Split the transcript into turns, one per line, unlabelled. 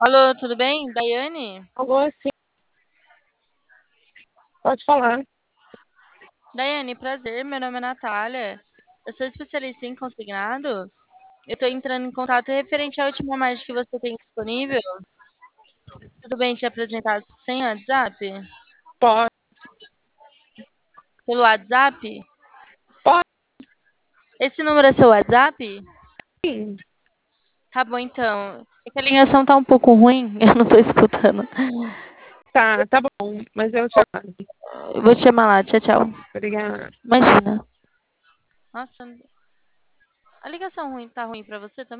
Alô, tudo bem? Daiane?
Alô, sim, pode falar.
Daiane, prazer. Meu nome é Natália. Eu sou especialista em consignado. Eu estou entrando em contato referente à última margem que você tem disponível. Tudo bem te apresentar sem WhatsApp?
Pode,
Pelo WhatsApp?
pode
Esse número é seu WhatsApp?
sim.
Tá bom, então. É que a ligação tá um pouco ruim, eu não tô escutando.
Tá bom, mas eu te aguardo.
Eu vou te chamar lá. Tchau, tchau.
Obrigada.
Imagina. Nossa, a ligação ruim tá ruim pra você também?